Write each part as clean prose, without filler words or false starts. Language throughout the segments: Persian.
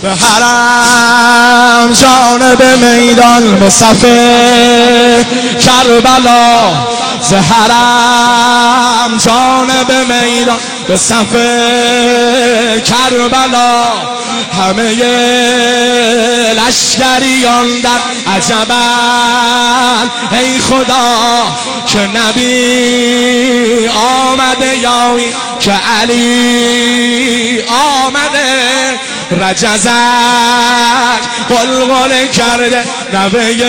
به حرم جانب میدان به صف کربلا، ز حرم جانب میدان به صف کربلا، همه لشکریان در عجبن ای خدا که نبی آمده یایی که علی آمده، رجزک قلقل کرده نبی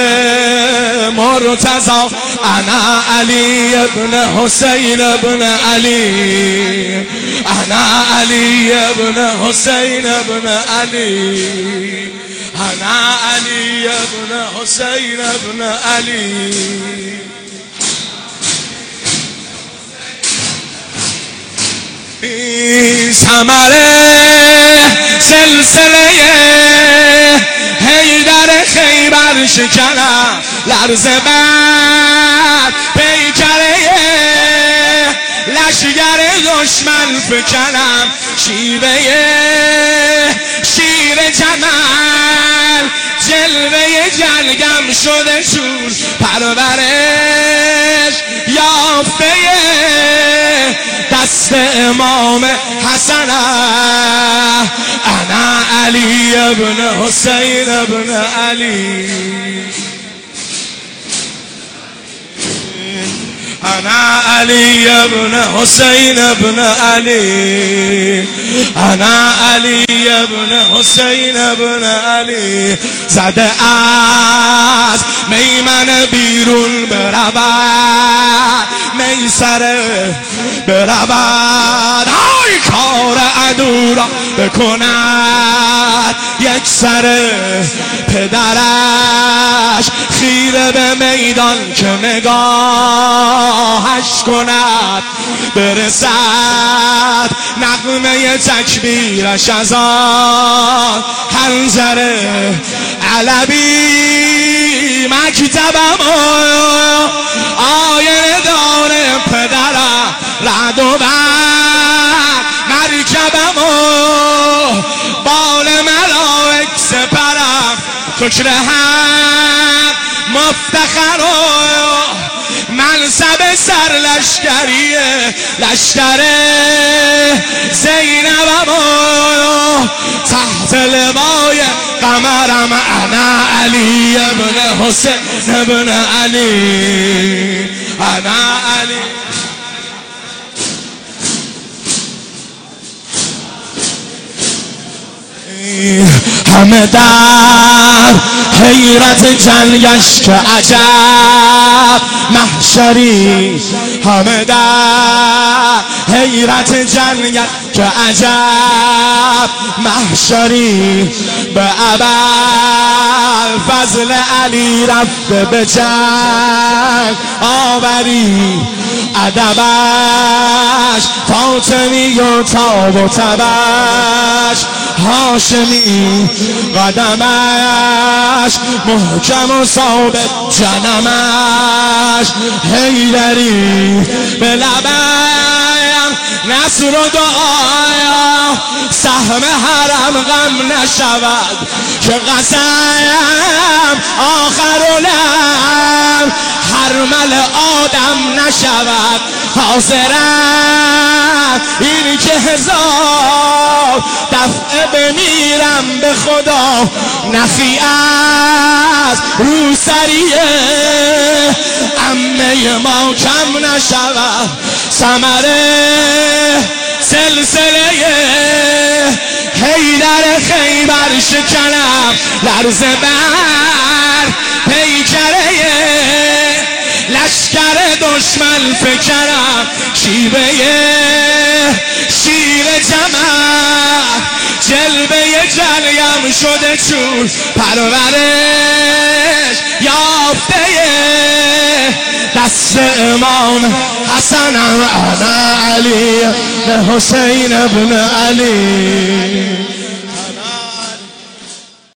مرتضی، انا علی ابن حسین ابن علی، انا علی ابن حسین ابن علی، انا علی ابن حسین ابن علی. ثمر سلسله حیدر خیبر شکنم، لرز بر پیکره لشگر دشمن فکنم، شیوه شیر جمل جلوه جلگم شده چون پرورش یافته دست امام حسن، انا علی ابن حسین ابن علی، انا علی ابن حسین ابن علی، انا علی ابن حسین ابن علی. زده از میمن بیرون برود، میسره برود، آی کار عدو را بکند یک سر، پدرش خیره به میدان که نگاهش کند، برسد نغمه تکبیرش از آن حنظره، علوی مکتبم آینه داره پدرم، رعد و برق مرکبم بال ملائک سپرم، شکر حق مفتخر منصب سرلشکری لشکر زینبم تحت لوای قمرم، انا علی ابن حسین ابن علی، انا علی. همه در حیرت جنگش که عجب محشری، همه در حیرت جنگش که عجب محشری، به ابوالفضل علی رفته به جنگ آوری، ادبش فاطمی و تاب و تبش هاشمی، قدمش محکم و ثابت جنمش حیدری، به لبم نصر و دعایا سهم حرم غم نشود، که قسم آخر لم حرمل آدم نشود، حاضرم این که هزار دفعه بمیرم به خدا، نفی از روسریه عمه ما کم نشود، ثمر سلسله حیدر خیبر شکنم، لرز بر پیکره لشکر دشمن فکرم، شیوه شیر جمل جلوه جلیم شده چون پرورش یافته دست امام حسنم، انا علی حسین ابن علی.